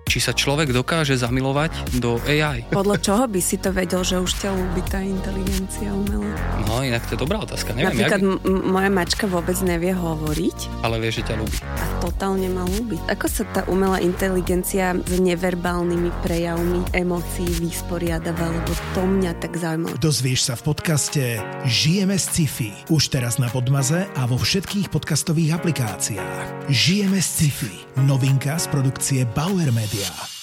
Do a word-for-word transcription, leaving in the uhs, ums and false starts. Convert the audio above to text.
či sa človek dokáže zamilovať do á í. Podľa čoho by si to vedel, že už ťa ľúbi tá inteligencia umelá? No, inak to je dobrá otázka. Neviem, Napríklad jak... m- moja mačka vôbec nevie hovoriť. Ale vie, že ťa ľúbi. A totálne ma ľúbi. Ako sa tá umelá inteligencia s neverbálnymi prejavmi emócií vysporiadava, lebo to mňa tak zaujímalo. Dozvieš sa v podcaste Žijeme z sci-fi. Už teraz na Podmaze a vo všetkých podcastových aplikáciách. Žijeme z sci-fi. Novinka z produkcie Bauer Media.